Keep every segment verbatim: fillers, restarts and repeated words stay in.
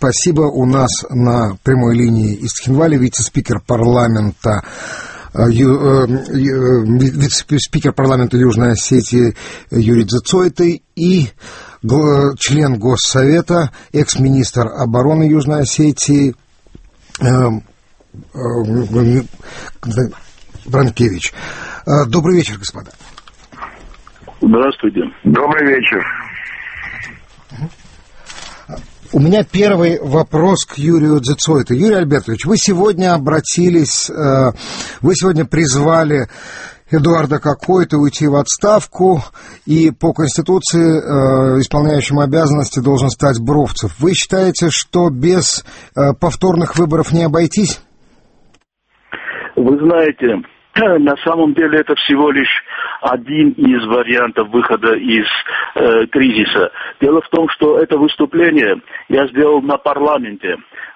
спасибо. У нас на прямой линии из Цхинвали вице-спикер парламента вице-спикер парламента Южной Осетии Юрий Дзецойты и член Госсовета, экс-министр обороны Южной Осетии Бранкевич. Добрый вечер, господа. Здравствуйте. Добрый вечер. У меня первый вопрос к Юрию Дзецойте. Юрий Альбертович, вы сегодня обратились, вы сегодня призвали Эдуарда Кокойта уйти в отставку, и по Конституции исполняющим обязанности должен стать Бровцев. Вы считаете, что без повторных выборов не обойтись? Вы знаете, на самом деле это всего лишь один из вариантов выхода из э, кризиса. Дело в том, что это выступление я сделал на парламенте,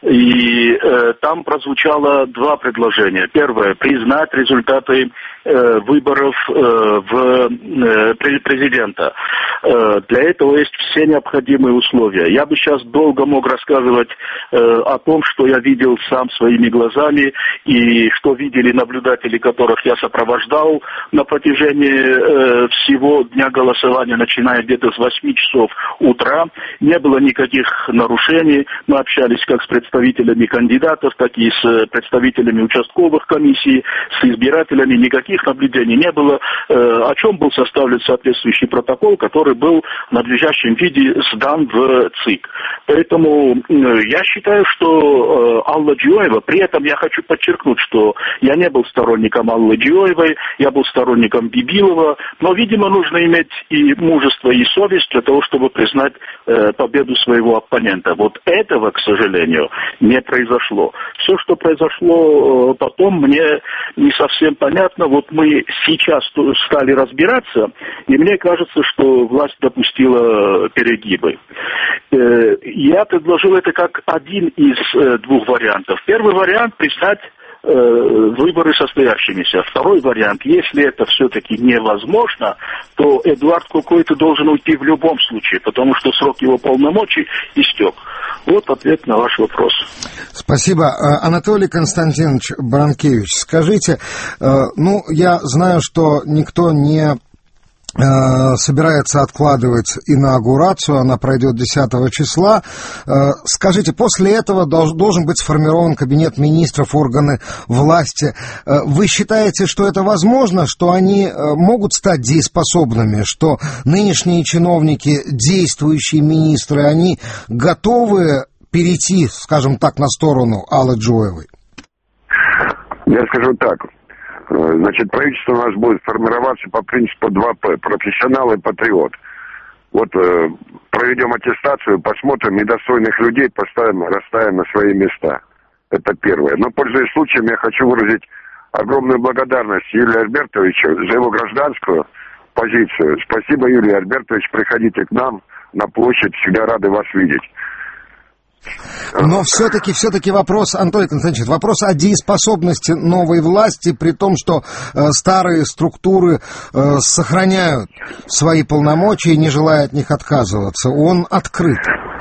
и э, там прозвучало два предложения. Первое – признать результаты э, выборов э, в э, президента. Э, для этого есть все необходимые условия. Я бы сейчас долго мог рассказывать э, о том, что я видел сам своими глазами, и что видели наблюдатели, которых я сопровождал на протяжении э, всего дня голосования, начиная где-то с восьми часов утра. Не было никаких нарушений. Мы общались как с представителями кандидатов, так и с представителями участковых комиссий, с избирателями. Никаких наблюдений не было, э, о чем был составлен соответствующий протокол, который был в надлежащем виде сдан в ЦИК. Поэтому э, я считаю, что э, Алла Джиоева, при этом я хочу подчеркнуть, что я не был сторонником Аллы Джиоевой, я был сторонником Бибилова, но, видимо, нужно иметь и мужество, и совесть для того, чтобы признать э, победу своего оппонента. Вот этого, к сожалению, не произошло. Все, что произошло э, потом, мне не совсем понятно. Вот мы сейчас стали разбираться, и мне кажется, что власть допустила перегибы. Э, я предложил это как один из э, двух вариантов. Первый вариант – признать выборы состоявшимися. Второй вариант, если это все-таки невозможно, то Эдуард Кокойта должен уйти в любом случае, потому что срок его полномочий истек. Вот ответ на ваш вопрос. Спасибо. Анатолий Константинович Бранкевич, скажите, ну, я знаю, что никто не собирается откладывать инаугурацию, она пройдет десятого числа. Скажите, после этого должен быть сформирован кабинет министров, органы власти. Вы считаете, что это возможно, что они могут стать дееспособными, что нынешние чиновники, действующие министры, они готовы перейти, скажем так, на сторону Аллы Джиоевой? Я скажу так. Значит, правительство у нас будет формироваться по принципу два П – профессионал и патриот. Вот э, проведем аттестацию, посмотрим, недостойных людей поставим, расставим на свои места. Это первое. Но, пользуясь случаем, я хочу выразить огромную благодарность Юрию Альбертовичу за его гражданскую позицию. Спасибо, Юрий Альбертович, приходите к нам на площадь, всегда рады вас видеть. Но все-таки, все-таки вопрос, Анатолий Константинович, вопрос о дееспособности новой власти, при том, что э, старые структуры э, сохраняют свои полномочия, не желая от них отказываться, он открыт.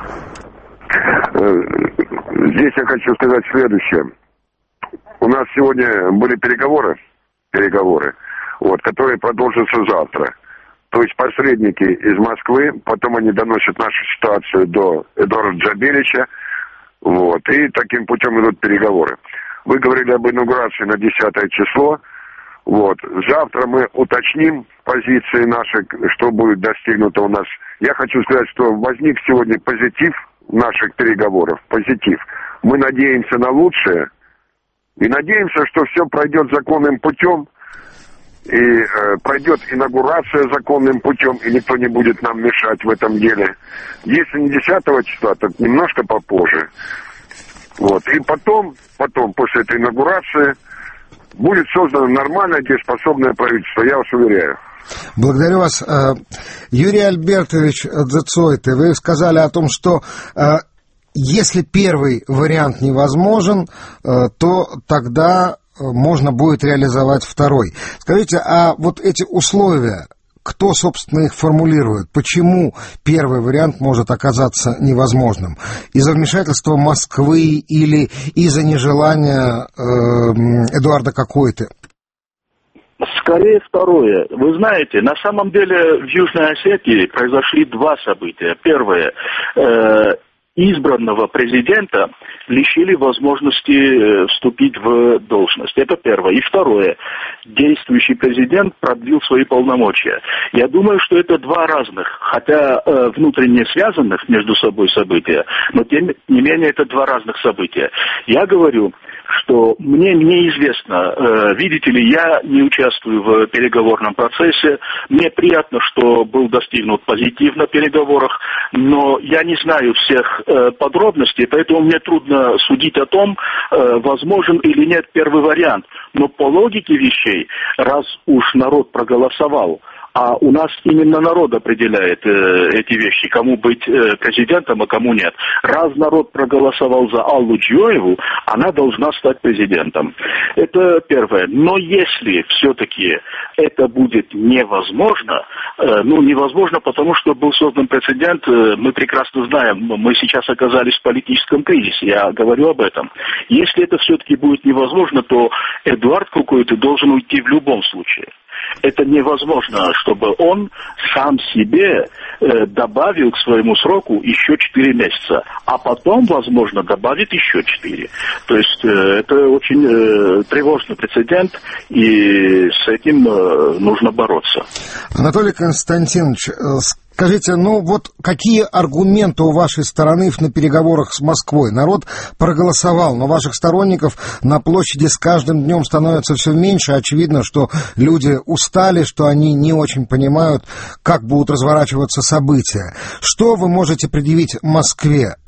Здесь я хочу сказать следующее. У нас сегодня были переговоры, переговоры, вот, которые продолжатся завтра. То есть посредники из Москвы, потом они доносят нашу ситуацию до Эдуарда Джабелича, вот, и таким путем идут переговоры. Вы говорили об инаугурации на десятое число, вот, завтра мы уточним позиции наши, что будет достигнуто у нас. Я хочу сказать, что возник сегодня позитив наших переговоров, позитив. Мы надеемся на лучшее и надеемся, что все пройдет законным путем. И э, пройдет инаугурация законным путем, и никто не будет нам мешать в этом деле. Если не десятого числа, то немножко попозже. Вот. И потом, потом, после этой инаугурации, будет создано нормальное, дееспособное правительство, я вас уверяю. Благодарю вас. Юрий Альбертович Дзецойте, вы сказали о том, что если первый вариант невозможен, то тогда можно будет реализовать второй. Скажите, а вот эти условия, кто, собственно, их формулирует? Почему первый вариант может оказаться невозможным? Из-за вмешательства Москвы или из-за нежелания э, Эдуарда Какойты? Скорее второе. Вы знаете, на самом деле в Южной Осетии произошли два события. Первое. Э, избранного президента лишили возможности вступить в должность. Это первое. И второе. Действующий президент продлил свои полномочия. Я думаю, что это два разных, хотя э, внутренне связанных между собой события, но тем не менее это два разных события. Я говорю, что мне неизвестно, э, видите ли, я не участвую в переговорном процессе, мне приятно, что был достигнут позитив на переговорах, но я не знаю всех э, подробностей, поэтому мне трудно судить о том, э, возможен или нет первый вариант. Но по логике вещей, раз уж народ проголосовал, а у нас именно народ определяет э, эти вещи, кому быть э, президентом, а кому нет. Раз народ проголосовал за Аллу Джоеву, она должна стать президентом. Это первое. Но если все-таки это будет невозможно, э, ну невозможно, потому что был создан прецедент, э, мы прекрасно знаем, мы сейчас оказались в политическом кризисе, я говорю об этом. Если это все-таки будет невозможно, то Эдуард Какойта должен уйти в любом случае. Это невозможно, чтобы он сам себе э, добавил к своему сроку еще четыре месяца, а потом, возможно, добавит еще четыре. То есть э, это очень э, тревожный прецедент, и с этим э, нужно бороться. Анатолий Константинович, скажите, ну вот какие аргументы у вашей стороны на переговорах с Москвой? Народ проголосовал, но ваших сторонников на площади с каждым днем становится все меньше. Очевидно, что люди устали, что они не очень понимают, как будут разворачиваться события. Что вы можете предъявить Москве?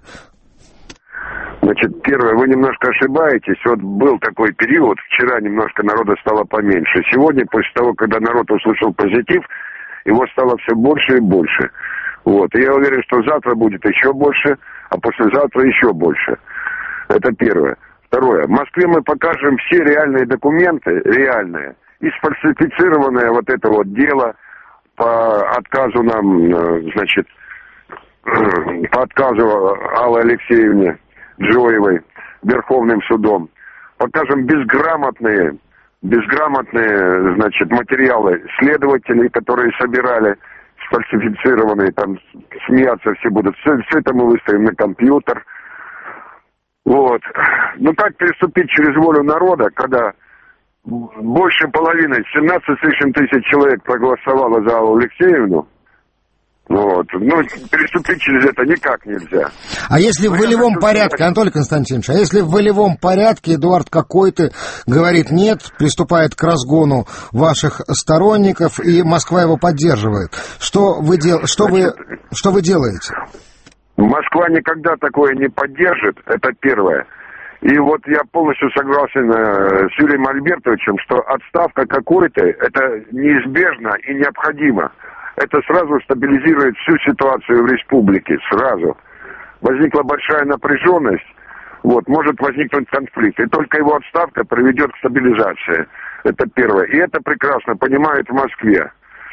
Значит, первое, вы немножко ошибаетесь. Вот был такой период, вчера немножко народа стало поменьше. Сегодня, после того, когда народ услышал позитив, его стало все больше и больше. Вот. И я уверен, что завтра будет еще больше, а послезавтра еще больше. Это первое. Второе. В Москве мы покажем все реальные документы, реальные, и сфальсифицированное вот это вот дело по отказу нам, значит, по отказу Аллы Алексеевне Джоевой Верховным судом. Покажем безграмотные безграмотные, значит, материалы следователей, которые собирали сфальсифицированные, там смеяться все будут. Все, все это мы выставим на компьютер. Вот. Но так переступить через волю народа, когда больше половины, семнадцать с лишним тысяч человек проголосовало за Аллу Алексеевну, вот. Ну, переступить через это никак нельзя. А если в волевом порядке, Анатолий Константинович, а если в волевом порядке Эдуард Какойта говорит нет, приступает к разгону ваших сторонников, и Москва его поддерживает, что вы, дел... что вы... Что вы делаете? Москва никогда такое не поддержит, это первое. И вот я полностью согласен с Юрием Альбертовичем, что отставка Какойты это неизбежно и необходимо. Это сразу стабилизирует всю ситуацию в республике, сразу. Возникла большая напряженность, вот, может возникнуть конфликт. И только его отставка приведет к стабилизации. Это первое. И это прекрасно понимают в Москве.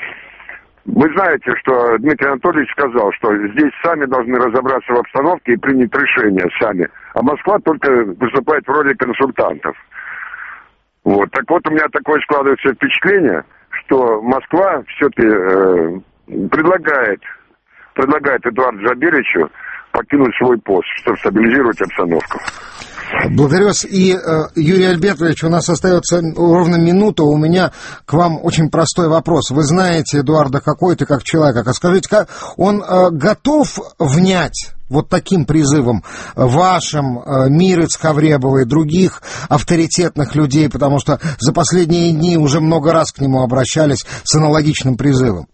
Вы знаете, что Дмитрий Анатольевич сказал, что здесь сами должны разобраться в обстановке и принять решение сами. А Москва только выступает в роли консультантов. Вот. Так вот, у меня такое складывается впечатление, что Москва все-таки э, предлагает, предлагает Эдуарду Джабировичу покинуть свой пост, чтобы стабилизировать обстановку. Благодарю вас. И, э, Юрий Альбертович, у нас остается ровно минута. У меня к вам очень простой вопрос. Вы знаете Эдуарда Какойта как человека. А скажите, как он э, готов внять вот таким призывом вашим, э, Мирец Хавребовой и других авторитетных людей, потому что за последние дни уже много раз к нему обращались с аналогичным призывом?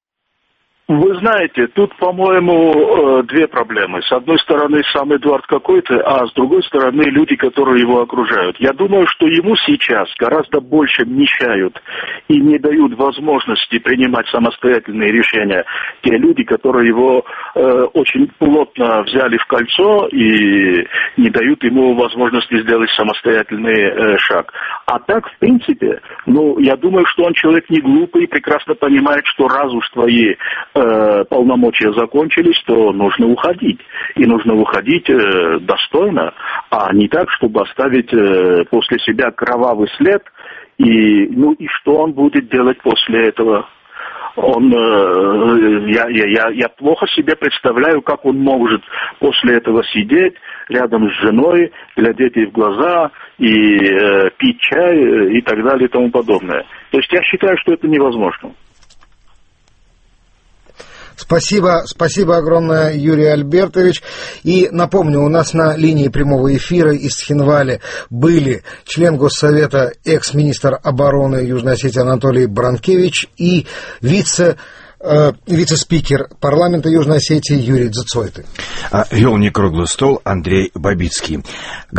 Вы знаете, тут, по-моему, две проблемы. С одной стороны, сам Эдуард Какойта, а с другой стороны, люди, которые его окружают. Я думаю, что ему сейчас гораздо больше мешают и не дают возможности принимать самостоятельные решения те люди, которые его э, очень плотно взяли в кольцо и не дают ему возможности сделать самостоятельный э, шаг. А так, в принципе, ну, я думаю, что он человек не глупый, прекрасно понимает, что раз уж твои э, полномочия закончились, то нужно уходить. И нужно уходить э, достойно, а не так, чтобы оставить э, после себя кровавый след. И, ну, и что он будет делать после этого? Он, э, я, я, я плохо себе представляю, как он может после этого сидеть рядом с женой, глядеть ей в глаза и э, пить чай и так далее и тому подобное. То есть я считаю, что это невозможно. Спасибо, спасибо огромное, Юрий Альбертович. И напомню, у нас на линии прямого эфира из Цхинвали были член Госсовета, экс-министр обороны Южной Осетии Анатолий Бранкевич и вице, э, вице-спикер парламента Южной Осетии Юрий Дзицойты. Вел некруглый стол Андрей Бабицкий.